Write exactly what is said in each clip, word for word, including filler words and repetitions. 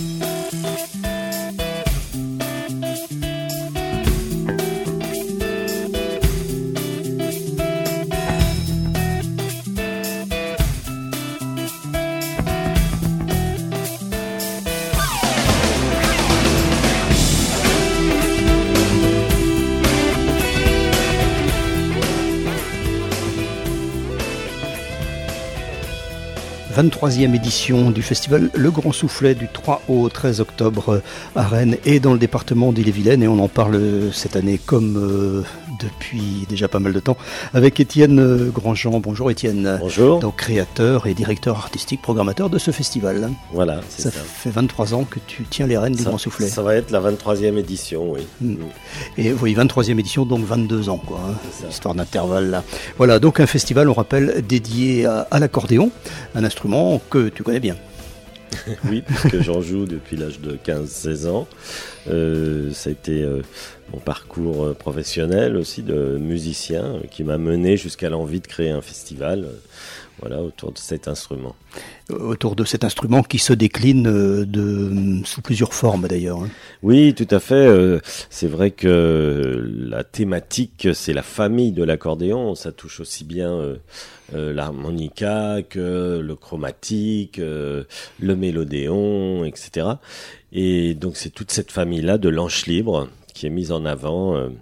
vingt-troisième édition du festival Le Grand Soufflet du trois au treize octobre à Rennes et dans le département d'Ille-et-Vilaine, et on en parle cette année comme euh, depuis déjà pas mal de temps avec Étienne Grandjean. Bonjour Étienne. Bonjour. Donc créateur et directeur artistique, programmateur de ce festival. Voilà, c'est ça. Ça fait vingt-trois ans que tu tiens les rênes du ça, Grand Soufflet. Ça va être la vingt-troisième édition, oui. Mmh. Et oui, vingt-troisième édition, donc vingt-deux ans, quoi. Hein, histoire d'intervalle là. Voilà, donc un festival, on rappelle, dédié à, à l'accordéon, un instrument que tu connais bien. Oui, puisque j'en joue depuis l'âge de quinze seize ans. Euh, ça a été euh, mon parcours professionnel aussi de musicien euh, qui m'a mené jusqu'à l'envie de créer un festival euh, voilà, autour de cet instrument. Autour de cet instrument qui se décline euh, de, sous plusieurs formes d'ailleurs. Hein. Oui, tout à fait. Euh, c'est vrai que la thématique, c'est la famille de l'accordéon. Ça touche aussi bien euh, euh, l'harmonica que le chromatique, euh, le mélodéon, et cetera. Et donc c'est toute cette famille-là de l'anche libre qui est mise en avant euh,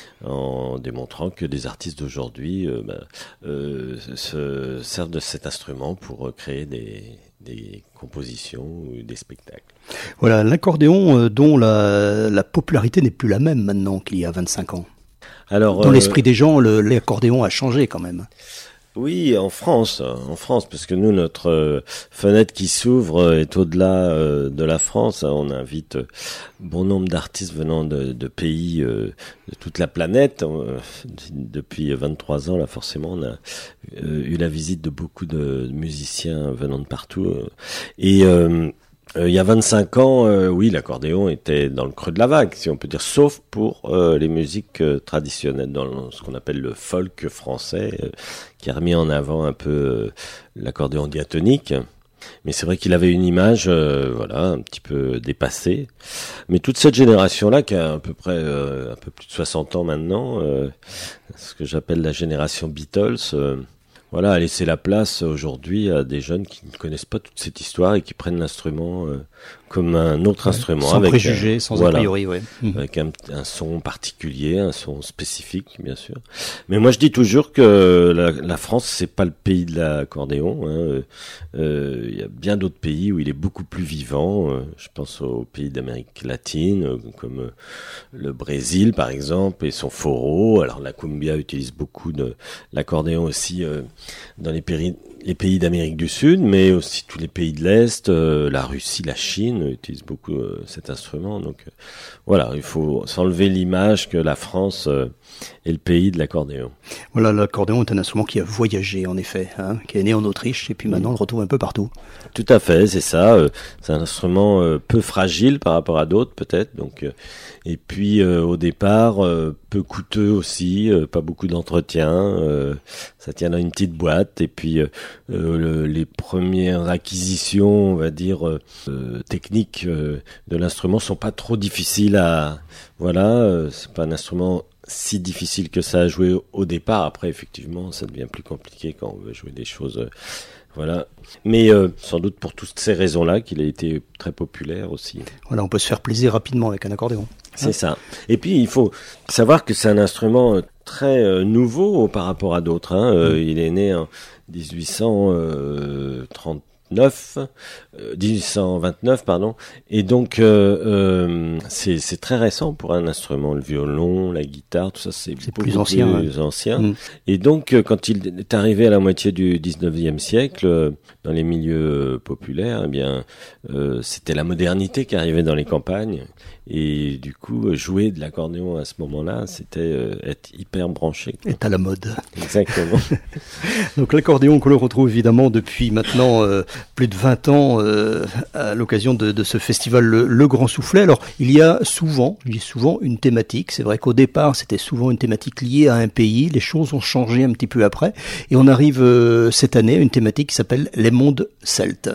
en démontrant que des artistes d'aujourd'hui euh, bah, euh, se servent de cet instrument pour créer des, des compositions ou des spectacles. Voilà, l'accordéon euh, dont la, la popularité n'est plus la même maintenant qu'il y a vingt-cinq ans. Alors, dans euh, l'esprit des gens, le, l'accordéon a changé quand même. Oui, en France, en France, parce que nous, notre euh, fenêtre qui s'ouvre est au-delà euh, de la France. On invite euh, bon nombre d'artistes venant de, de pays euh, de toute la planète. Euh, depuis vingt-trois ans, là, forcément, on a euh, eu la visite de beaucoup de musiciens venant de partout. Euh, et euh, Euh, il y a vingt-cinq ans, euh, oui, l'accordéon était dans le creux de la vague, si on peut dire, sauf pour euh, les musiques euh, traditionnelles, dans ce qu'on appelle le folk français, euh, qui a remis en avant un peu euh, l'accordéon diatonique. Mais c'est vrai qu'il avait une image, euh, voilà, un petit peu dépassée. Mais toute cette génération-là, qui a à peu près euh, un peu plus de soixante ans maintenant, euh, ce que j'appelle la génération Beatles, euh, voilà, a laissé la place aujourd'hui à des jeunes qui ne connaissent pas toute cette histoire et qui prennent l'instrument euh, comme un autre ouais, instrument. Sans avec préjugés, un, sans voilà, a priori, ouais. Avec un, un son particulier, un son spécifique, bien sûr. Mais moi, je dis toujours que la, la France, c'est pas le pays de l'accordéon. Hein. Euh, il y a bien d'autres pays où il est beaucoup plus vivant. Euh, je pense aux pays d'Amérique latine, euh, comme euh, le Brésil, par exemple, et son foro. Alors, la cumbia utilise beaucoup de l'accordéon aussi euh, dans les pays, les pays d'Amérique du Sud, mais aussi tous les pays de l'Est, euh, la Russie, la Chine utilisent beaucoup euh, cet instrument. Donc euh, voilà, il faut s'enlever l'image que la France euh, est le pays de l'accordéon. Voilà, l'accordéon est un instrument qui a voyagé en effet, hein, qui est né en Autriche et puis maintenant on le retrouve un peu partout. Tout à fait, c'est ça. Euh, c'est un instrument euh, peu fragile par rapport à d'autres peut-être. Donc euh, et puis euh, au départ euh, peu coûteux aussi, euh, pas beaucoup d'entretien. Euh, ça tient dans une petite boîte et puis euh, euh, le, les premières acquisitions, on va dire euh, euh, techniques euh, de l'instrument sont pas trop difficiles à voilà. Euh, c'est pas un instrument si difficile que ça à jouer au départ. Après, effectivement, ça devient plus compliqué quand on veut jouer des choses. Euh, voilà. Mais euh, sans doute pour toutes ces raisons-là qu'il a été très populaire aussi. Voilà, on peut se faire plaisir rapidement avec un accordéon. C'est hein ça. Et puis, il faut savoir que c'est un instrument très euh, nouveau par rapport à d'autres. Hein. Euh, mmh. Il est né en dix-huit cent trente-neuf, euh, dix-huit cent vingt-neuf, pardon. Et donc, euh, euh, c'est, c'est très récent pour un instrument. Le violon, la guitare, tout ça, c'est, c'est plus ancien. Plus ouais. ancien. Mmh. Et donc, euh, quand il est arrivé à la moitié du dix-neuvième siècle, euh, dans les milieux populaires, eh bien, euh, c'était la modernité qui arrivait dans les campagnes. Et du coup, jouer de l'accordéon à ce moment-là, c'était euh, être hyper branché. Est à la mode. Exactement. Donc l'accordéon que l'on retrouve évidemment depuis maintenant euh, plus de vingt ans euh, à l'occasion de, de ce festival le, le Grand Soufflet. Alors il y a souvent, je dis souvent, une thématique. C'est vrai qu'au départ, c'était souvent une thématique liée à un pays. Les choses ont changé un petit peu après. Et on arrive euh, cette année à une thématique qui s'appelle les mondes celtes.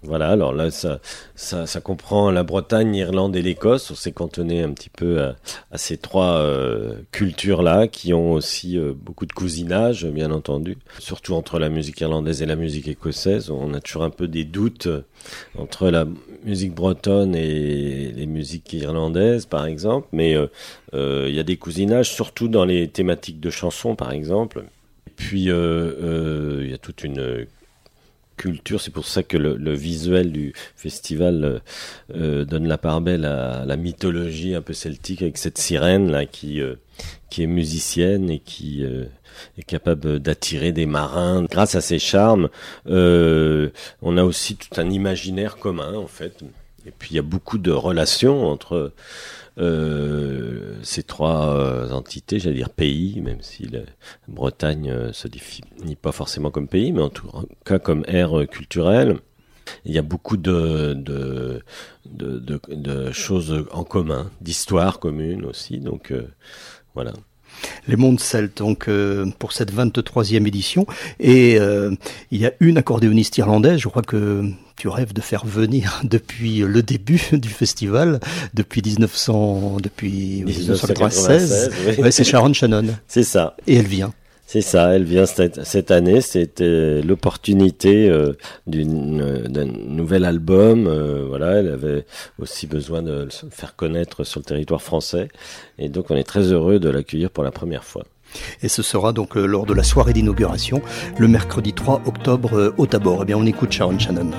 Voilà, alors là, ça, ça, ça comprend la Bretagne, l'Irlande et l'Écosse. On s'est cantonné un petit peu à, à ces trois euh, cultures-là, qui ont aussi euh, beaucoup de cousinage, bien entendu. Surtout entre la musique irlandaise et la musique écossaise. On a toujours un peu des doutes entre la musique bretonne et les musiques irlandaises, par exemple. Mais il euh, euh, y a des cousinages, surtout dans les thématiques de chansons, par exemple. Et puis, il euh, euh, y a toute une culture, c'est pour ça que le, le visuel du festival euh, donne la part belle à la mythologie un peu celtique, avec cette sirène là qui euh, qui est musicienne et qui euh, est capable d'attirer des marins. Grâce à ses charmes, euh, on a aussi tout un imaginaire commun en fait. Et puis il y a beaucoup de relations entre Euh, ces trois euh, entités, j'allais dire pays, même si la Bretagne euh, se définit pas forcément comme pays, mais en tout cas comme aire euh, culturelle. Il y a beaucoup de, de, de, de, de choses en commun, d'histoires communes aussi, donc euh, voilà. Les mondes celtes, donc euh, pour cette vingt-troisième édition, et euh, il y a une accordéoniste irlandaise, je crois que tu rêves de faire venir depuis le début du festival, depuis dix-neuf cents, depuis dix-neuf cent quatre-vingt-seize, oui. Ouais, c'est Sharon Shannon. C'est ça. Et elle vient. C'est ça, elle vient cette, cette année, c'était l'opportunité euh, d'une, d'un nouvel album, euh, voilà, elle avait aussi besoin de se faire connaître sur le territoire français, et donc on est très heureux de l'accueillir pour la première fois. Et ce sera donc euh, lors de la soirée d'inauguration, le mercredi trois octobre euh, au Tabor. Eh bien on écoute Sharon Shannon.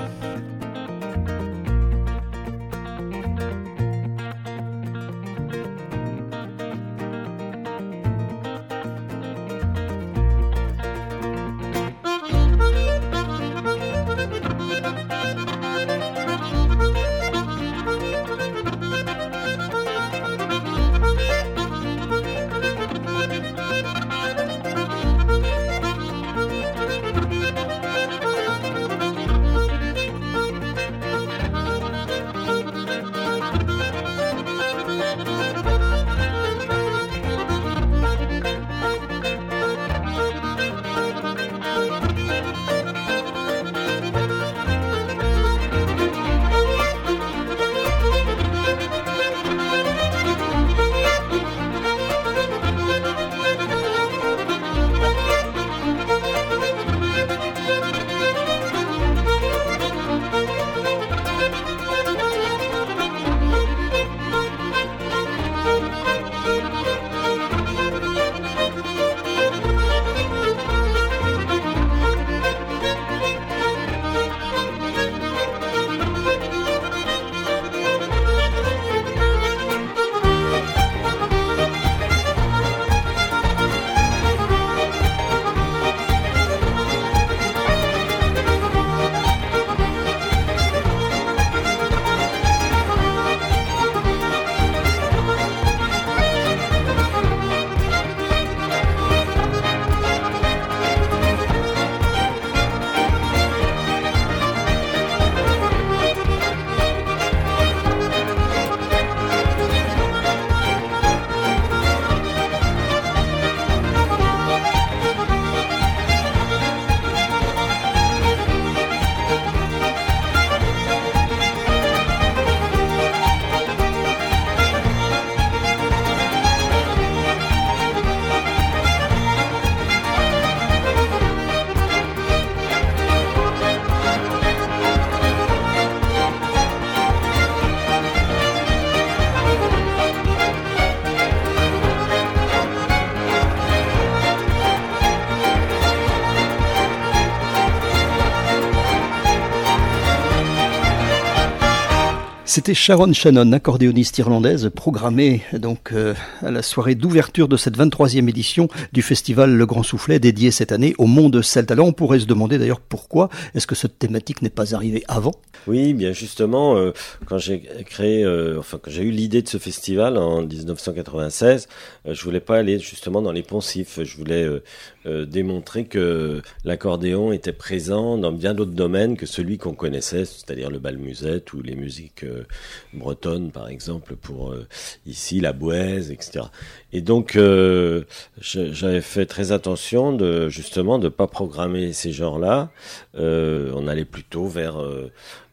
C'était Sharon Shannon, accordéoniste irlandaise, programmée donc euh, à la soirée d'ouverture de cette vingt-troisième édition du festival Le Grand Soufflet, dédié cette année au monde celte. Alors on pourrait se demander d'ailleurs pourquoi est-ce que cette thématique n'est pas arrivée avant ? Oui, bien justement, euh, quand j'ai créé, euh, enfin quand j'ai eu l'idée de ce festival en dix-neuf cent quatre-vingt-seize, euh, je voulais pas aller justement dans les poncifs. Je voulais euh, euh, démontrer que l'accordéon était présent dans bien d'autres domaines que celui qu'on connaissait, c'est-à-dire le bal musette ou les musiques euh, bretonnes, par exemple, pour euh, ici la bouaise, et cetera. Et donc, euh, j'avais fait très attention de justement de pas programmer ces genres-là. Euh, on allait plutôt vers euh,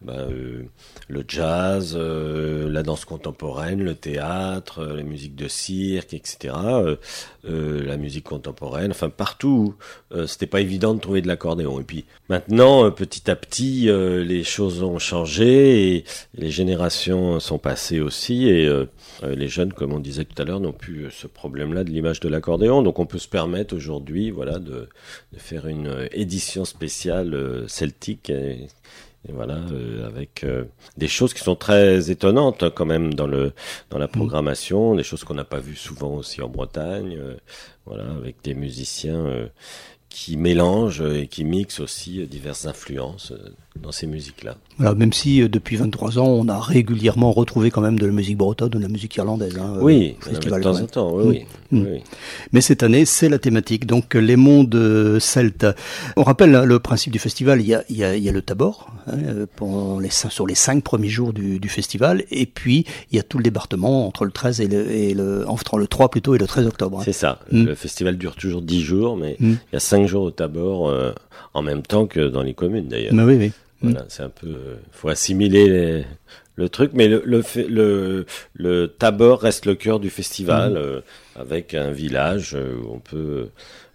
bah, euh, le jazz, euh, la danse contemporaine, le théâtre, euh, la musique de cirque, et cetera. Euh, euh, la musique contemporaine, enfin partout, euh, c'était pas évident de trouver de l'accordéon. Et puis maintenant, euh, petit à petit, euh, les choses ont changé et les générations sont passées aussi. Et euh, les jeunes, comme on disait tout à l'heure, n'ont plus ce problème-là de l'image de l'accordéon. Donc on peut se permettre aujourd'hui, voilà, de, de faire une édition spéciale euh, celtique. Et, Et voilà, euh, avec euh, des choses qui sont très étonnantes hein, quand même dans le dans la programmation, mmh. des choses qu'on n'a pas vues souvent aussi en Bretagne. Euh, voilà, avec des musiciens euh, qui mélangent et qui mixent aussi euh, diverses influences euh, dans ces musiques-là. Voilà, même si euh, depuis vingt-trois ans, on a régulièrement retrouvé quand même de la musique bretonne, de la musique irlandaise. Hein, oui, euh, de temps en temps, oui, mmh. oui. oui. Mais cette année, c'est la thématique, donc les mondes celtes. On rappelle hein, le principe du festival, il y a, il y a, il y a le tabor, hein, pendant les, sur les cinq premiers jours du, du festival, et puis il y a tout le département entre le treize et le, et le entre le trois plutôt et le treize octobre. Hein. C'est ça, mmh. le festival dure toujours dix jours, mais mmh. il y a cinq jours au tabor, euh, en même temps que dans les communes d'ailleurs. Mais oui, oui. Voilà, c'est un peu, euh, faut assimiler les, le truc, mais le, le, le, le tabor reste le cœur du festival, mmh. euh, avec un village où on peut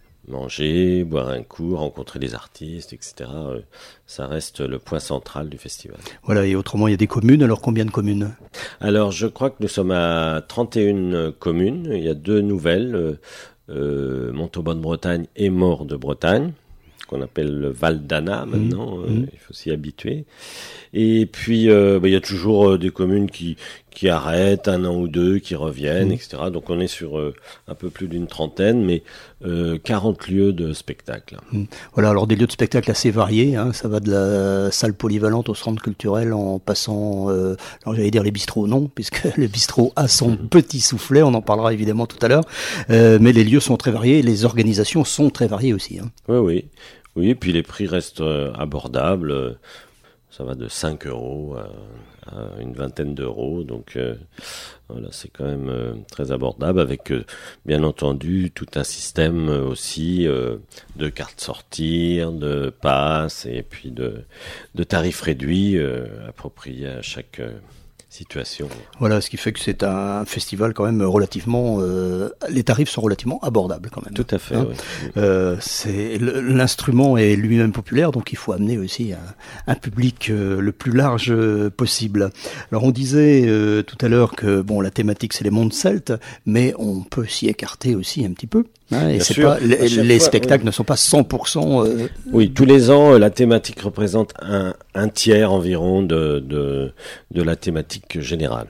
manger, boire un coup, rencontrer des artistes, et cetera. Euh, ça reste le point central du festival. Voilà, et autrement, il y a des communes. Alors, combien de communes ? Alors, je crois que nous sommes à trente et une communes. Il y a deux nouvelles, euh, euh, Montauban-de-Bretagne et Maure de Bretagne, qu'on appelle le Val d'Anna maintenant, mmh. euh, il faut s'y habituer. Et puis, euh, bah, il y a toujours euh, des communes qui, qui arrêtent un an ou deux, qui reviennent, mmh. et cetera. Donc on est sur euh, un peu plus d'une trentaine, mais euh, quarante lieux de spectacle. Mmh. Voilà, alors des lieux de spectacle assez variés, hein. Ça va de la salle polyvalente au centre culturel en passant, euh, alors j'allais dire les bistrots, non, puisque le bistrot a son mmh. petit soufflet, on en parlera évidemment tout à l'heure, euh, mais les lieux sont très variés, les organisations sont très variées aussi. Hein. Oui, oui. Oui, et puis les prix restent euh, abordables. Euh, ça va de cinq euros à, à une vingtaine d'euros. Donc euh, voilà, c'est quand même euh, très abordable avec, euh, bien entendu, tout un système euh, aussi euh, de cartes sortir, de passes et puis de, de tarifs réduits euh, appropriés à chaque... Euh, situation. Voilà, ce qui fait que c'est un festival quand même relativement... Euh, les tarifs sont relativement abordables quand même. Tout à fait, hein. oui. Euh, c'est, l'instrument est lui-même populaire, donc il faut amener aussi un, un public euh, le plus large euh, possible. Alors on disait euh, tout à l'heure que bon, la thématique c'est les mondes celtes, mais on peut s'y écarter aussi un petit peu. Hein, et c'est pas, les, les fois, spectacles oui. ne sont pas cent pour cent... Euh... Oui, tous les ans, la thématique représente un, un tiers environ de, de, de la thématique générale.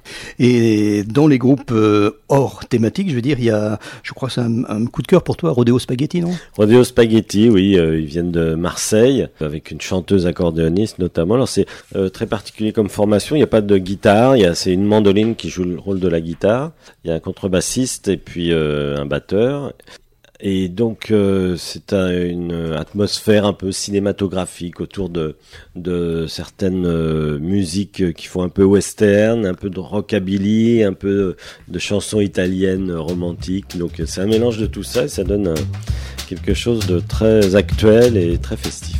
Et dans les groupes euh, hors thématique, je veux dire, il y a, je crois que c'est un, un coup de cœur pour toi, Rodeo Spaghetti, non ? Rodeo Spaghetti, oui, euh, ils viennent de Marseille, avec une chanteuse accordéoniste notamment. Alors c'est euh, très particulier comme formation, il n'y a pas de guitare, il y a, c'est une mandoline qui joue le rôle de la guitare, il y a un contrebassiste et puis euh, un batteur. Et donc euh, c'est un, une atmosphère un peu cinématographique autour de de certaines euh, musiques qui font un peu western, un peu de rockabilly, un peu de chansons italiennes romantiques. Donc c'est un mélange de tout ça et ça donne un, quelque chose de très actuel et très festif.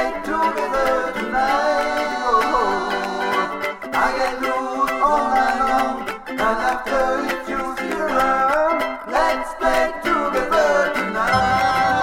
stay together tonight. Oh, I get loose all night long, and after if you still around, let's stay together tonight.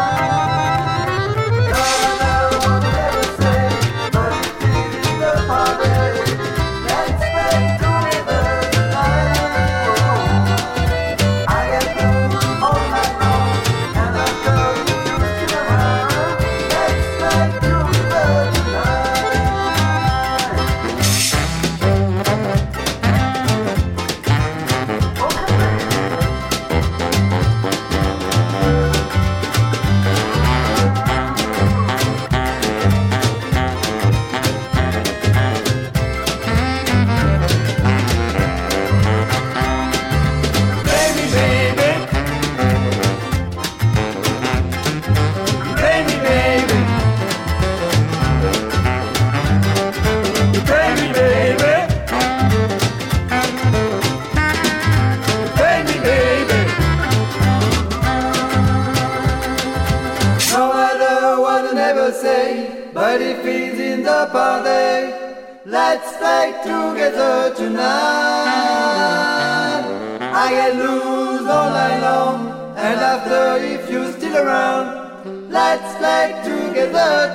But if he's in the party, let's stay together tonight. I get loose all night long, and after if you're still around, let's stay together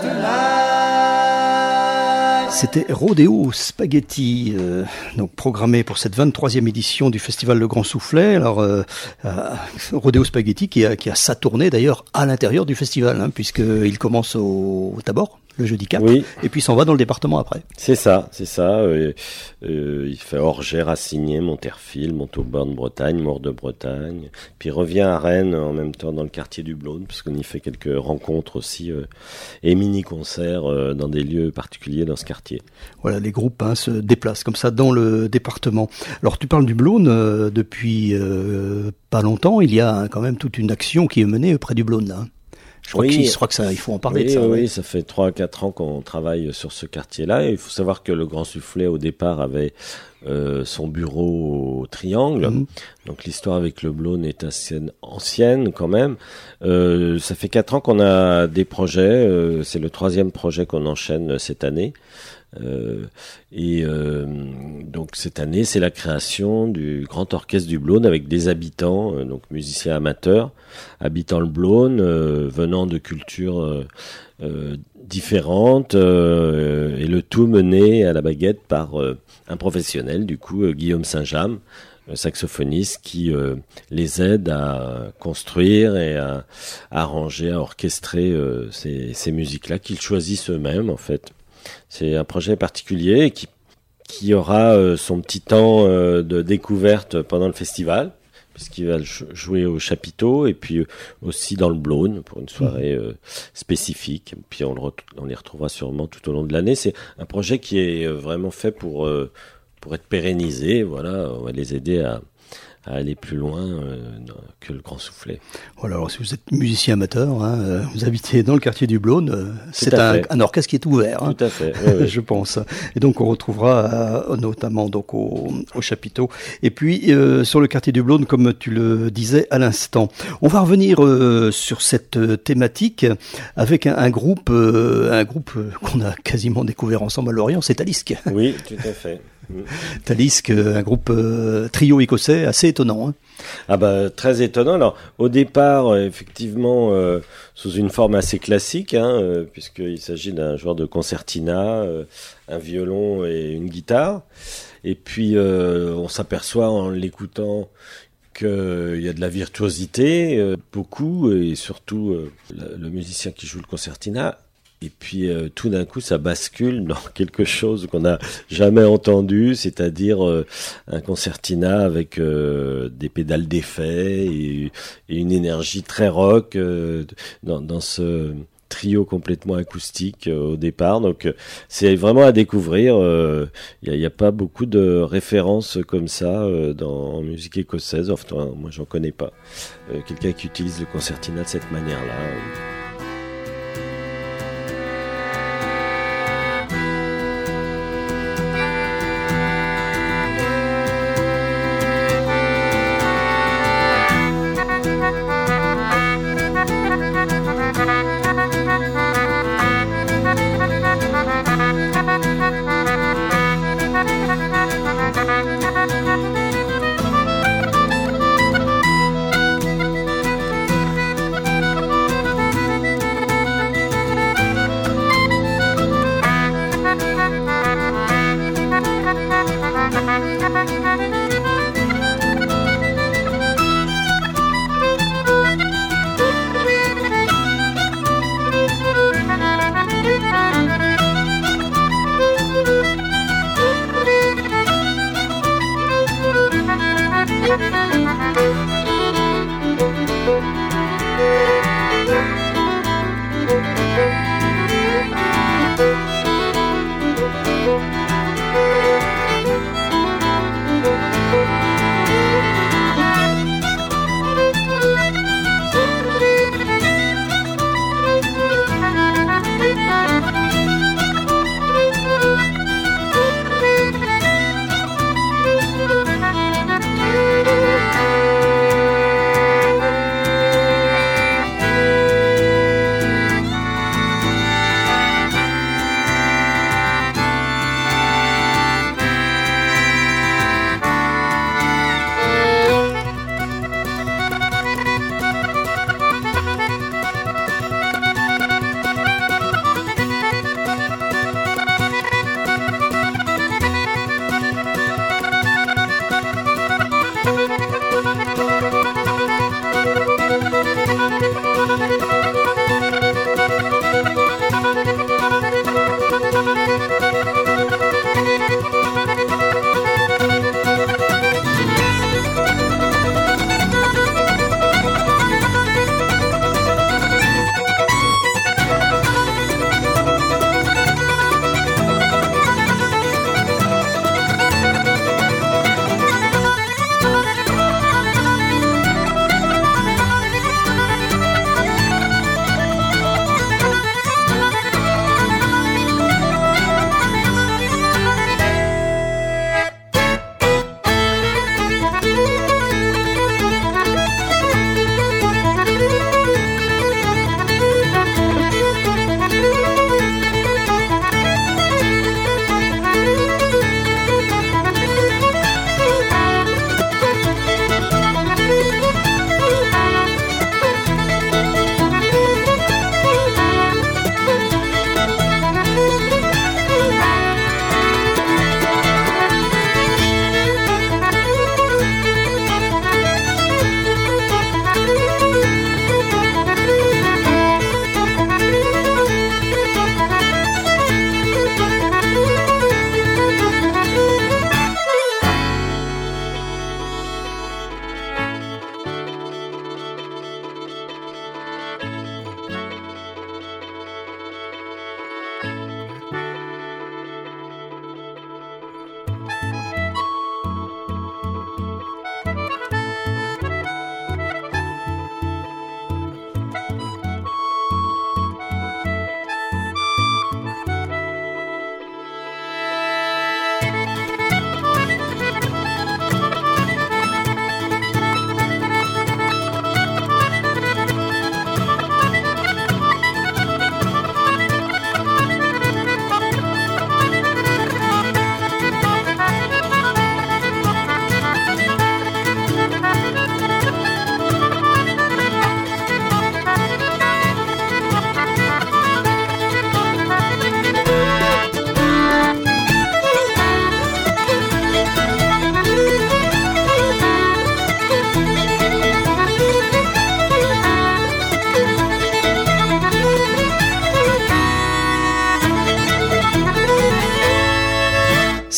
tonight. C'était Rodeo Spaghetti, euh, donc programmé pour cette vingt-troisième édition du Festival Le Grand Soufflet. Alors, euh, euh, Rodeo Spaghetti qui a, qui a sa tournée d'ailleurs à l'intérieur du festival, hein, puisqu'il commence au, au Tabor le jeudi quatre, oui. Et puis s'en va dans le département après. C'est ça, c'est ça. Euh, euh, il fait Orgers, Rassigné, Monterfil, Montauban, Bretagne, Maure de Bretagne. Puis il revient à Rennes en même temps dans le quartier du Blône, parce qu'on y fait quelques rencontres aussi euh, et mini-concerts euh, dans des lieux particuliers dans ce quartier. Voilà, les groupes hein, se déplacent comme ça dans le département. Alors tu parles du Blône, euh, depuis euh, pas longtemps, il y a hein, quand même toute une action qui est menée près du Blône là. Hein. Je crois, oui, que, je crois que ça, il faut en parler oui, de ça. Oui, ouais. oui, ça fait trois à quatre ans qu'on travaille sur ce quartier-là. Et il faut savoir que le Grand Soufflet, au départ, avait euh, son bureau au Triangle. Mmh. Donc l'histoire avec le Blône est assez ancienne quand même. Euh, ça fait quatre ans qu'on a des projets. Euh, c'est le troisième projet qu'on enchaîne cette année. Euh, et euh, donc cette année, c'est la création du Grand Orchestre du Blône avec des habitants, euh, donc musiciens amateurs, habitant le Blône, euh, venant de cultures euh, euh, différentes, euh, et le tout mené à la baguette par euh, un professionnel, du coup, euh, Guillaume Saint-James, saxophoniste, qui euh, les aide à construire et à, à arranger, à orchestrer euh, ces, ces musiques-là qu'ils choisissent eux-mêmes, en fait. C'est un projet particulier qui, qui aura euh, son petit temps euh, de découverte pendant le festival, puisqu'il va jouer au chapiteau et puis aussi dans le Blône pour une soirée euh, spécifique. Puis on, le ret- on les retrouvera sûrement tout au long de l'année. C'est un projet qui est vraiment fait pour, euh, pour être pérennisé. Voilà, on va les aider à, à aller plus loin euh, que le Grand Soufflet. Voilà, alors si vous êtes musicien amateur, hein, euh, vous habitez dans le quartier du Blône, euh, c'est un, un orchestre qui est ouvert. Hein, Tout à fait, oui, oui. je pense. Et donc on retrouvera euh, notamment donc au, au chapiteau. Et puis euh, sur le quartier du Blône, comme tu le disais à l'instant, on va revenir euh, sur cette euh, thématique avec un, un groupe, euh, un groupe euh, qu'on a quasiment découvert ensemble à Lorient, c'est Talisk. Oui, tout à fait. Talisk, un groupe euh, trio écossais assez étonnant. Hein. Ah bah très étonnant. Alors au départ, euh, effectivement, euh, sous une forme assez classique, hein, euh, puisqu'il s'agit d'un joueur de concertina, euh, un violon et une guitare. Et puis euh, on s'aperçoit en l'écoutant qu'il y a de la virtuosité, euh, beaucoup, et surtout euh, le, le musicien qui joue le concertina. Et puis euh, tout d'un coup, ça bascule dans quelque chose qu'on n'a jamais entendu, c'est-à-dire euh, un concertina avec euh, des pédales d'effet et, et une énergie très rock euh, dans, dans ce trio complètement acoustique euh, au départ. Donc euh, c'est vraiment à découvrir. Il euh, n'y a, y a pas beaucoup de références comme ça euh, dans, en musique écossaise. Enfin, moi, j'en connais pas. Euh, quelqu'un qui utilise le concertina de cette manière-là. Euh.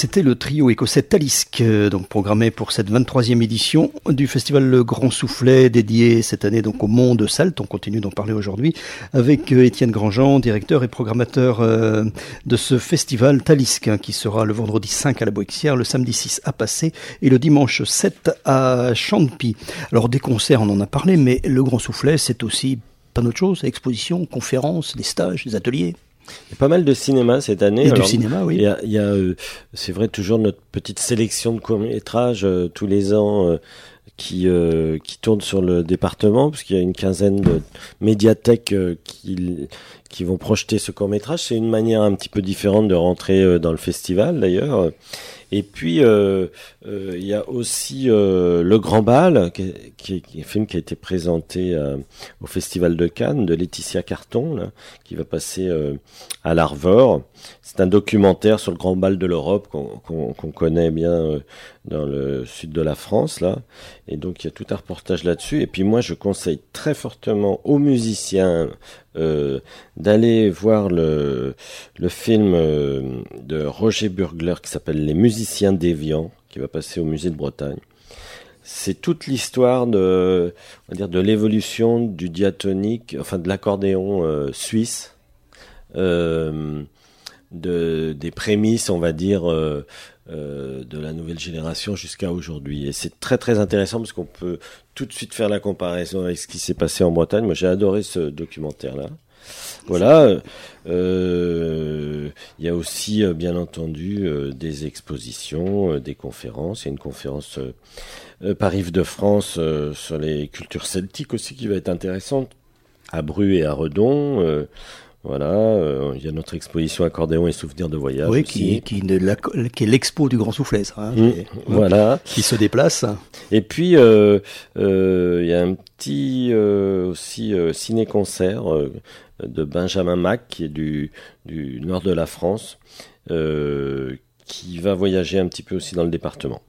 C'était le trio écossais Talisk, euh, donc programmé pour cette vingt-troisième édition du festival Le Grand Soufflet, dédié cette année donc au monde celte. On continue d'en parler aujourd'hui avec euh, Étienne Grandjean, directeur et programmateur euh, de ce festival Talisk, hein, qui sera le vendredi cinq à la Boixière, le samedi six à Passé et le dimanche sept à Champy. Alors des concerts, on en a parlé, mais Le Grand Soufflet, c'est aussi pas d'autre chose, expositions, conférences, des stages, des ateliers. Il y a pas mal de cinéma cette année. Il y a Alors, du cinéma, oui. Il y a, il y a euh, c'est vrai, toujours notre petite sélection de courts-métrages euh, tous les ans euh, qui euh, qui tourne sur le département, parce qu'il y a une quinzaine de médiathèques euh, qui qui vont projeter ce court-métrage. C'est une manière un petit peu différente de rentrer euh, dans le festival, d'ailleurs. Et puis euh, euh, il y a aussi euh, Le Grand Bal, qui, qui, qui est un film qui a été présenté euh, au Festival de Cannes de Laetitia Carton, là, qui va passer euh, à l'Arvor. C'est un documentaire sur le Grand Bal de l'Europe qu'on, qu'on, qu'on connaît bien euh, dans le sud de la France, là. Et donc il y a tout un reportage là-dessus. Et puis moi je conseille très fortement aux musiciens euh, d'aller voir le le film euh, de Roger Burgler qui s'appelle Les Musiciens déviants, qui va passer au Musée de Bretagne. C'est toute l'histoire de, on va dire, de l'évolution du diatonique, enfin de l'accordéon euh, suisse, euh, de des prémices, on va dire, euh, euh, de la nouvelle génération jusqu'à aujourd'hui. Et c'est très très intéressant parce qu'on peut tout de suite faire la comparaison avec ce qui s'est passé en Bretagne. Moi, j'ai adoré ce documentaire-là. Voilà. Euh, il y a aussi, euh, bien entendu, euh, des expositions, euh, des conférences. Il y a une conférence euh, euh, par Yves de France euh, sur les cultures celtiques aussi qui va être intéressante, à Bru et à Redon. Euh, Voilà, euh, il y a notre exposition accordéon et souvenirs de voyage. Oui, aussi. qui, qui, la, qui est l'expo du Grand Soufflet, ça. Hein, mmh, et, voilà. Qui se déplace. Et puis, euh, euh, il y a un petit euh, aussi euh, ciné-concert euh, de Benjamin Mack, qui est du, du nord de la France, euh, qui va voyager un petit peu aussi dans le département.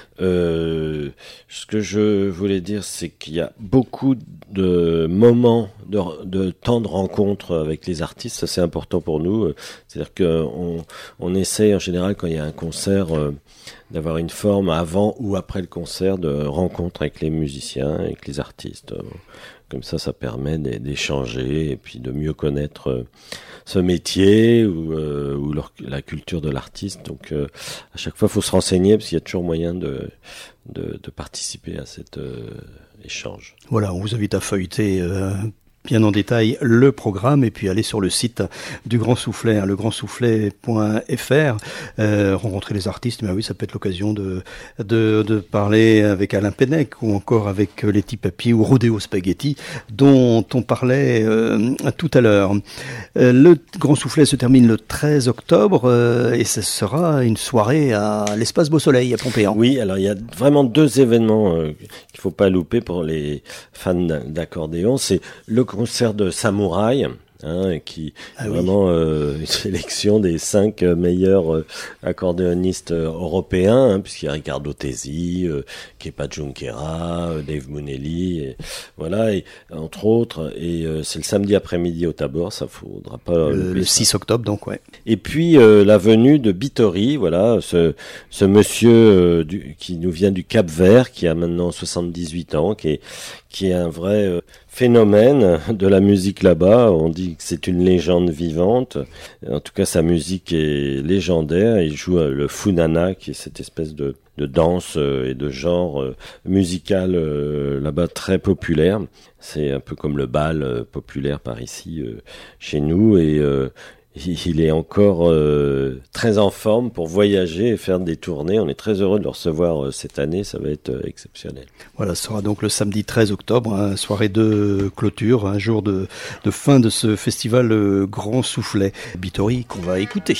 Euh, ce que je voulais dire, c'est qu'il y a beaucoup de moments, de, de temps de rencontre avec les artistes. Ça, c'est important pour nous. C'est-à-dire qu'on on essaie en général, quand il y a un concert, euh, d'avoir une forme avant ou après le concert de rencontre avec les musiciens, avec les artistes. Comme ça, ça permet d'échanger et puis de mieux connaître ce métier ou, euh, ou leur, la culture de l'artiste. Donc, euh, à chaque fois, il faut se renseigner parce qu'il y a toujours moyen de, de, de participer à cet euh, échange. Voilà, on vous invite à feuilleter euh, bien en détail le programme et puis aller sur le site du Grand Soufflet, hein, le grand soufflet point f r, euh, rencontrer les artistes. Mais oui, ça peut être l'occasion de, de, de parler avec Alain Pennec ou encore avec Letty Papier ou Rodeo Spaghetti dont on parlait euh, tout à l'heure. Euh, le Grand Soufflet se termine le treize octobre euh, et ce sera une soirée à l'Espace Beau Soleil à Pompéan. Oui, alors il y a vraiment deux événements euh, qu'il faut pas louper pour les fans d'accordéon. C'est le concert de Samouraï, hein, qui ah est oui. vraiment euh, une sélection des cinq meilleurs euh, accordéonistes euh, européens, hein, puisqu'il y a Riccardo Tesi, euh, Kepa Junquera, euh, Dave Munelli, et, voilà, et, entre autres. Et euh, c'est le samedi après-midi au Tabor, ça faudra pas le, le six octobre, donc ouais. Et puis euh, la venue de Bittori, voilà, ce, ce monsieur euh, du, qui nous vient du Cap-Vert, qui a maintenant soixante-dix-huit ans, qui est qui est un vrai euh, phénomène de la musique là-bas. On dit que c'est une légende vivante. En tout cas, sa musique est légendaire. Il joue euh, le funana, qui est cette espèce de, de danse euh, et de genre euh, musical euh, là-bas très populaire. C'est un peu comme le bal euh, populaire par ici, euh, chez nous. Et euh, il est encore euh, très en forme pour voyager et faire des tournées. On est très heureux de le recevoir euh, cette année, ça va être euh, exceptionnel. Voilà, ce sera donc le samedi treize octobre, hein, soirée de clôture, un jour de, de fin de ce festival euh, Grand Soufflet. Bittori qu'on va écouter.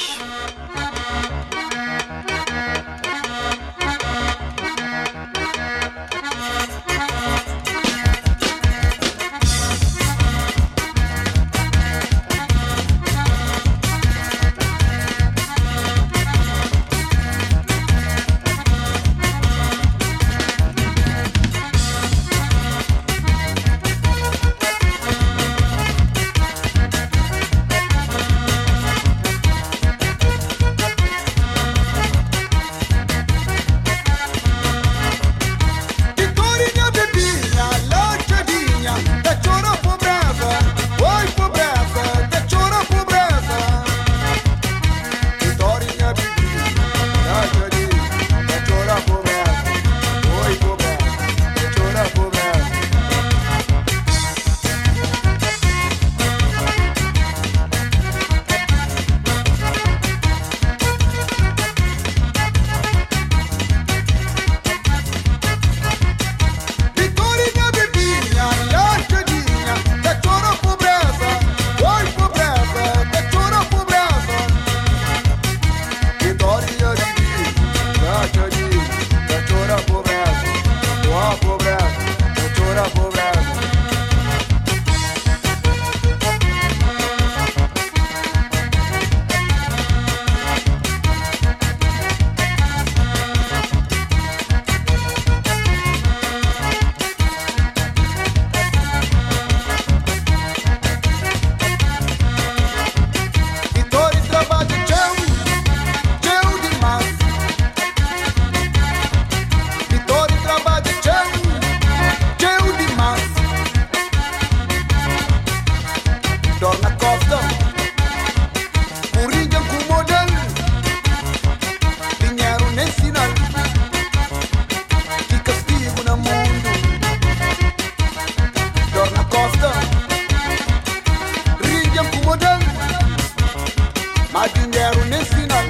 dinheiro nem sinal.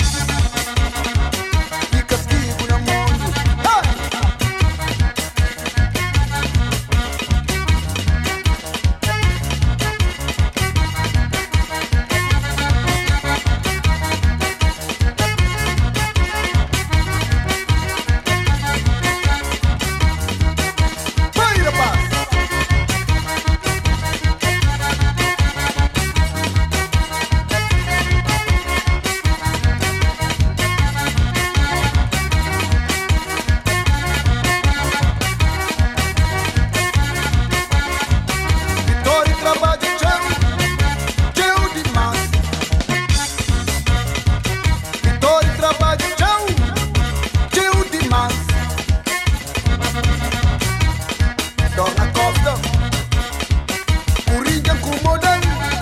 E castigo no mundo. Hey! Vai, rapaz! Vitória e trabalho, tchau, tchau demais. Vitória e trabalho, tchau, tchau demais. Torna Costa, Corinthians com modelo,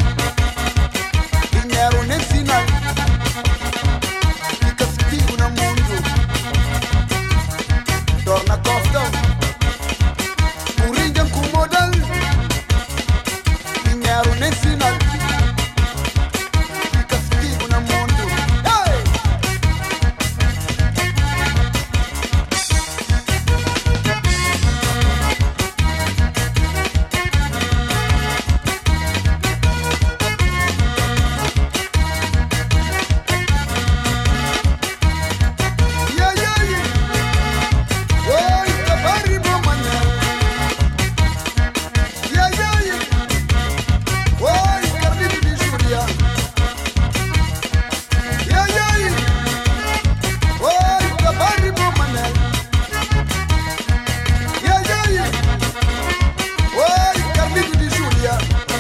dinheiro nem sinal. E castigo no mundo. Torna Costa, Corinthians com modelo, dinheiro nem sinal. E castigo no mundo. Hey! Yeah, yeah, yeah. Oi, Tabari, mamãe. Yeah, yeah, yeah. Oi, Carlinhos de Júlia. Yeah, yeah, yeah. Oi, Tabari, mamãe. Yeah, yeah, yeah. Oi, Carlinhos de Júlia.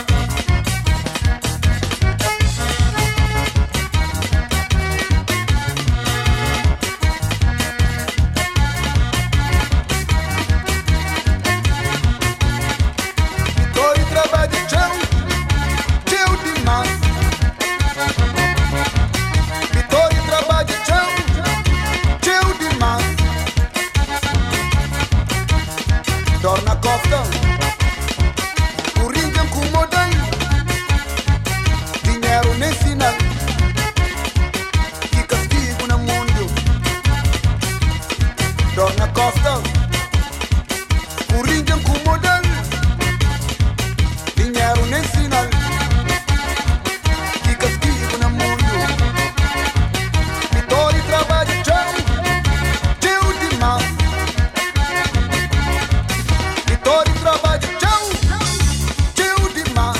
Vitória e trabalho, tchau, tchau demais. Vitória e trabalho, tchau, tchau demais. Torna Costa, Corinthians com modelo, dinheiro nem sinal. Que castigo no mundo. Torna Costa, Corinthians com modelo, dinheiro nem sinal. Que castigo no mundo. Vitória e trabalho, tchau, tchau demais. Vitória e trabalho, tchau, tchau demais.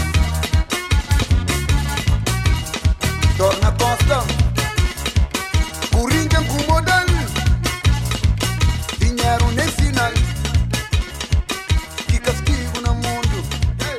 Torna Costa, Corinthians com modelo, dinheiro nem sinal. Que castigo no mundo. Hey!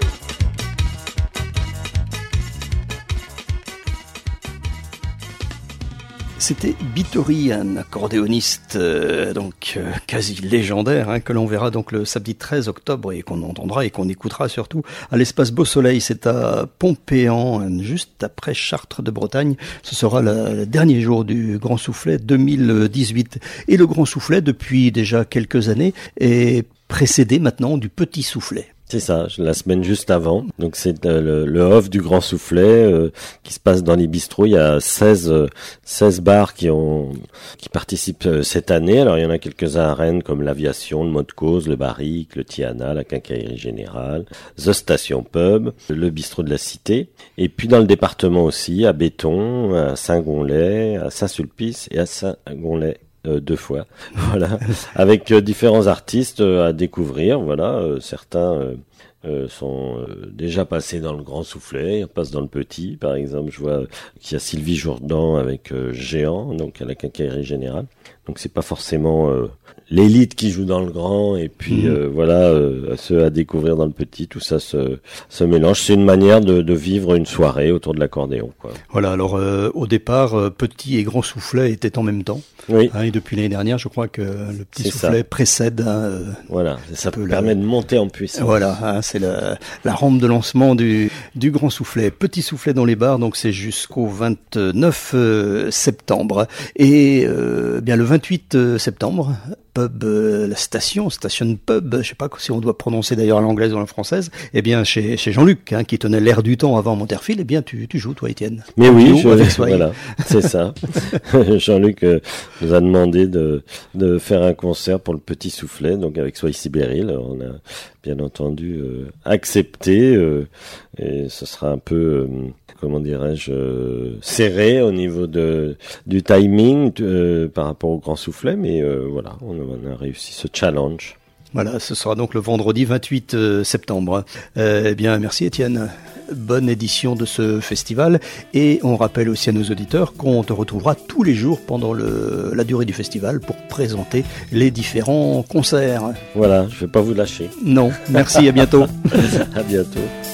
C'était Bittori, un accordéoniste euh, donc euh, quasi légendaire, hein, que l'on verra donc le samedi treize octobre et qu'on entendra et qu'on écoutera surtout à l'Espace Beau Soleil. C'est à Pompéan, hein, juste après Chartres de Bretagne. Ce sera la- le dernier jour du Grand Soufflet deux mille dix-huit. Et le Grand Soufflet, depuis déjà quelques années, est précédé maintenant du Petit Soufflet. C'est ça, la semaine juste avant. Donc c'est euh, le, le off du Grand Soufflet euh, qui se passe dans les bistrots. Il y a seize, euh, seize bars qui ont qui participent euh, cette année. Alors il y en a quelques-uns à Rennes comme l'Aviation, le Mode Cause, le Barrique, le Tiana, la Quincaillerie Générale, The Station Pub, le Bistrot de la Cité. Et puis dans le département aussi, à Béton, à Saint-Gonlay, à Saint-Sulpice et à Saint-Gonlay. Euh, deux fois, voilà, avec euh, différents artistes euh, à découvrir. Voilà, euh, certains euh, euh, sont euh, déjà passés dans le Grand Soufflet, ils passent dans le Petit. Par exemple, je vois qu'il y a Sylvie Jourdan avec euh, Géant, donc à la Quincaillerie Générale. Donc c'est pas forcément euh, l'élite qui joue dans le grand et puis mmh. euh, voilà euh, ceux à découvrir dans le petit. Tout ça se, se mélange. C'est une manière de, de vivre une soirée autour de l'accordéon, quoi. Voilà. Alors euh, au départ, euh, Petit et Grand Soufflet étaient en même temps. Oui. Hein, et depuis l'année dernière, je crois que le Petit C'est Soufflet ça. précède. Hein, euh, voilà, ça peu permet la... de monter en puissance. Voilà, hein, c'est la, la rampe de lancement du, du Grand Soufflet. Petit Soufflet dans les bars, donc c'est jusqu'au vingt-neuf septembre. Et euh, bien le vingt-huit septembre, pub, euh, la station, station pub, je sais pas si on doit prononcer d'ailleurs à l'anglaise ou à la française, eh bien chez, chez Jean-Luc, hein, qui tenait l'air du temps avant Monterfil, eh bien tu, tu joues toi Étienne. Mais oui, je, avec voilà, c'est ça. Jean-Luc euh, nous a demandé de, de faire un concert pour le Petit Soufflet, donc avec Sois ici Beryl. On a bien entendu euh, accepté, euh, et ce sera un peu, euh, comment dirais-je, euh, serré au niveau de du timing euh, par rapport au Grand Soufflet, mais euh, voilà, on, on a réussi ce challenge. Voilà, ce sera donc le vendredi vingt-huit septembre. Euh, eh bien, merci Étienne. Bonne édition de ce festival. Et on rappelle aussi à nos auditeurs qu'on te retrouvera tous les jours pendant le, la durée du festival pour présenter les différents concerts. Voilà, je vais pas vous lâcher. Non, merci, à bientôt. À bientôt.